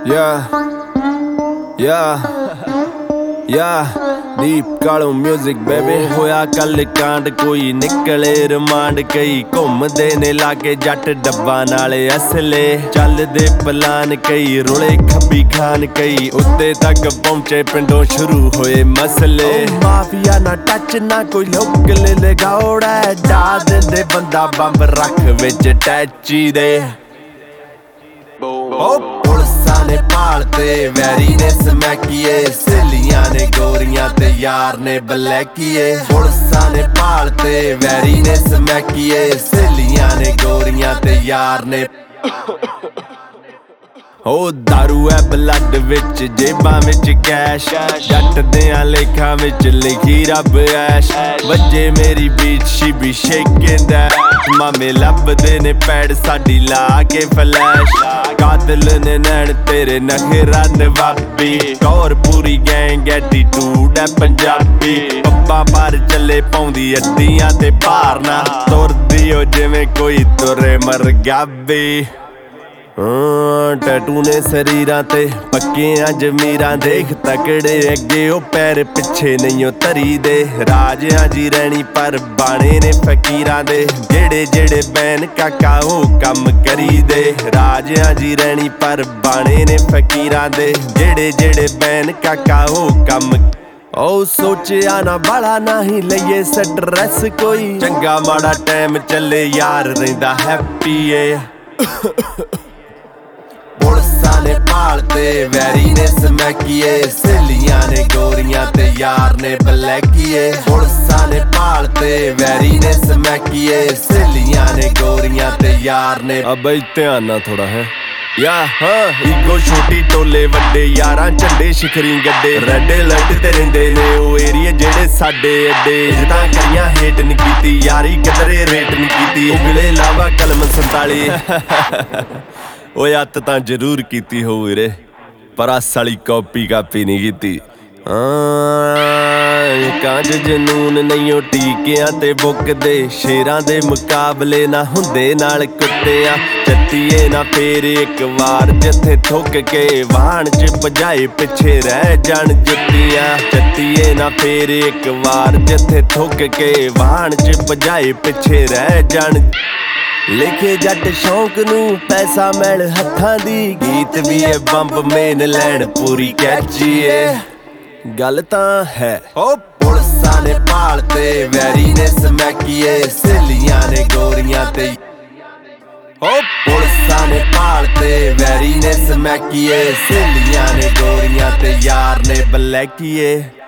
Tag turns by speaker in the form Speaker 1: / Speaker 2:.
Speaker 1: Yeah, yeah, yeah, deep ਕਾਲੋ music baby। ਹੋਇਆ ਕੱਲ ਕਾਂਡ ਕੋਈ ਨਿਕਲੇ ਰਿਮਾਂਡ, ਕਈ ਘੁੰਮਦੇ ਨੇ ਲਾਗੇ ਜੱਟ ਡੱਬਾ ਨਾਲੇ ਅਸਲੇ, ਚੱਲਦੇ ਪਲਾਨ ਕਈ ਰੁਲੇ ਖੱਬੀ ਖਾਨ, ਕਈ ਉੱਤੇ ਤੱਕ ਪਹੁੰਚੇ ਪਿੰਡੋਂ ਸ਼ੁਰੂ ਹੋਏ ਮਸਲੇ। ਮਾਫੀਆ ਨਾ ਟੱਚ ਨਾ ਕੋਈ ਲੋਕ ਲੈ ਲਗਾਉੜਾ, ਡਾ ਦਿੰਦੇ ਬੰਦਾ ਬੰਬ ਰੱਖ ਵਿੱਚ ਟੈਚੀ ਦੇ। ਪੁਲਸਾਂ ਨੇ ਭਾਲਤੇ ਵੈਰੀ ਨੇ ਸਮੈਕੀਏ, ਸਹੇਲੀਆਂ ਨੇ ਗੋਰੀਆਂ ਤੇ ਯਾਰ ਨੇ ਬਲੈਕੀਏ। ਪੁਲਸਾਂ ਨੇ ਭਾਲਤੇ ਵੈਰੀ ਨੇ ਸਮੈਕੀਏ, ਸਹੇਲੀਆਂ ਨੇ ਗੋਰੀਆਂ ਤੇ ਯਾਰ ਨੇ। ਉਹ ਦਾਰੂ ਐ ਬਲੱਡ ਵਿੱਚ, ਜੇਬਾਂ ਵਿੱਚ ਕੈਸ਼, ਜੱਟ ਦਿਆਂ ਲੇਖਾਂ ਵਿੱਚ ਲਿਖੀ ਰੱਬ ਐਸ਼। ਵੱਜੇ ਮੇਰੀ beat she be shaking that, ਮਾਮੇ ਲੱਭਦੇ ਨੇ ਪੈੜ ਸਾਡੀ ਲਾ ਕੇ ਫਲੈਸ਼। ਕਾਤਲ ਨੇ ਨੈਣ ਤੇਰੇ ਨਖਰਾ ਨਵਾਬੀ, ਟੌਰ ਪੂਰੀ ਗੈਂਗ ਐਟੀਟਿਊਡ ਐ ਪੰਜਾਬੀ। ਪੱਬਾਂ ਪਰ ਚੱਲੇ ਪਾਉਂਦੀ ਅੱਡੀਆਂ ਤੇ ਭਾਰਨਾ, ਤੁਰਦੀ ਓ ਜਿਵੇਂ ਕੋਈ ਤੁਰੇ ਮਰਗਾਬੀ। ਟੈਟੂ ਨੇ ਸਰੀਰਾਂ ਤੇ ਪੱਕੀਆਂ ਜ਼ਮੀਰਾਂ, ਦੇਖ ਤਕੜੇ ਅੱਗੇ ਉਹ ਪੈਰ ਪਿੱਛੇ ਨਹੀਂ ਉਹ ਧਰੀ ਦੇ। ਰਾਜਿਆਂ ਜੀ ਰਹਿਣੀ ਪਰ ਬਾਣੇ ਨੇ ਫਕੀਰਾਂ ਦੇ, ਜਿਹੜੇ ਜਿਹੜੇ ਬੈਨ ਕਾਕਾ ਉਹ ਕੰਮ ਕਰੀ ਦੇ। ਰਾਜਿਆਂ ਜੀ ਰਹਿਣੀ ਪਰ ਬਾਣੇ ਨੇ ਫਕੀਰਾਂ ਦੇ, ਜਿਹੜੇ ਜਿਹੜੇ ਬੈਨ ਕਾਕਾ ਉਹ ਕੰਮ। ਉਹ ਸੋਚਿਆ ਨਾ ਬਾਲਾ ਨਹੀਂ ਲਈਏ ਸਟਰੈਸ ਕੋਈ, ਚੰਗਾ ਮਾੜਾ ਟਾਈਮ ਚੱਲੇ ਯਾਰ ਰਹਿੰਦਾ ਹੈਪੀ ਏ। ਪੁਲਸਾਂ ਨੇ ਭਾਲਤੇ ਵੈਰੀ ਨੇ ਸਮੈਕੀਏ, ਸਹੇਲੀਆਂ ਨੇ ਗੋਰੀਆਂ ਤੇ ਯਾਰ ਨੇ ਬਲੈਕੀਏ। ਪੁਲਸਾਂ ਨੇ ਭਾਲਤੇ ਵੈਰੀ ਨੇ ਸਮੈਕੀਏ, ਸਹੇਲੀਆਂ ਨੇ ਗੋਰੀਆਂ ਤੇ ਯਾਰ ਨੇ। ਬਈ ਧਿਆਨ ਨਾਲ ਥੋੜਾ ਹੈ ਯਾ ਹਾਂ, ਈਗੋ ਛੋਟੀ ਟੋਲੇ ਵੱਡੇ ਯਾਰਾਂ ਝੰਡੇ ਸ਼ਿਖਰੀ ਗੱਡੇ, ਰੈੱਡ ਅਲਰਟ ਤੇ ਰਹਿੰਦੇ ਨੇ ਉਹ ਏਰੀਏ ਜਿਹੜੇ ਸਾਡੇ ਅੱਡੇ। ਜਿੱਦਾਂ ਕਈਆਂ ਹੇਟ ਨੀ ਕੀਤੀ ਯਾਰੀ ਕਿਧਰੇ ਰੇਟ ਨੀ ਕੀਤੀ, ਉਗਲੇ ਲਾਵਾ ਕਲਮ 47। ਓਏ ਅੱਤ ਤਾਂ ਜ਼ਰੂਰ ਕੀਤੀ ਹੋਊ ਵੀਰੇ, ਪਰ ਆਸ ਵਾਲੀ ਕਾਪੀ ਨਹੀਂ ਕੀਤੀ। ਕਾਂਜ ਜਨੂਨ ਨਹੀਂ ਉਹ ਟੀਕਿਆਂ ਤੇ ਬੁੱਕਦੇ, ਸ਼ੇਰਾਂ ਦੇ ਮੁਕਾਬਲੇ ਨਾ ਹੁੰਦੇ ਨਾਲ ਕੁੱਤਿਆਂ। ਚੱਤੀਏ ਨਾ ਫੇਰ ਇੱਕ ਵਾਰ ਜਿੱਥੇ ਥੁੱਕ ਕੇ ਵਾਹਣ ਚ ਭਜਾਏ ਪਿੱਛੇ ਰਹਿ ਜਾਣ ਜੁੱਤੀਆਂ। ਚੱਤੀਏ ਨਾ ਫੇਰ ਇੱਕ ਵਾਰ ਜਿੱਥੇ ਥੁੱਕ ਕੇ ਵਾਹਣ ਚ ਭਜਾਏ ਪਿੱਛੇ ਰਹਿ ਜਾਣ। ਲਿਖੇ ਜੱਟ ਸ਼ੌਂਕ ਨੂੰ ਪੈਸਾ ਮੈਲ ਹੱਥਾਂ ਦੀ, ਗੀਤ ਵੀ ਏ ਬੰਬ ਮੇਨ ਲੈਣ ਪੂਰੀ ਕੈਚੀ ਏ। ਗੱਲ ਤਾਂ ਹੈ ਓ ਪੁਲਸਾਂ ਨੇ ਭਾਲਤੇ ਵੈਰੀ ਨੇ ਸਮੈਕੀਏ, ਸਹੇਲੀਆਂ ਨੇ ਗੋਰੀਆਂ ਤੇ। ਓ ਪੁਲਸਾਂ ਨੇ ਭਾਲਤੇ ਵੈਰੀ ਨੇ ਸਮੈਕੀਏ, ਸਹੇਲੀਆਂ ਨੇ ਗੋਰੀਆਂ ਤੇ ਯਾਰ ਨੇ ਬਲੈਕੀਏ।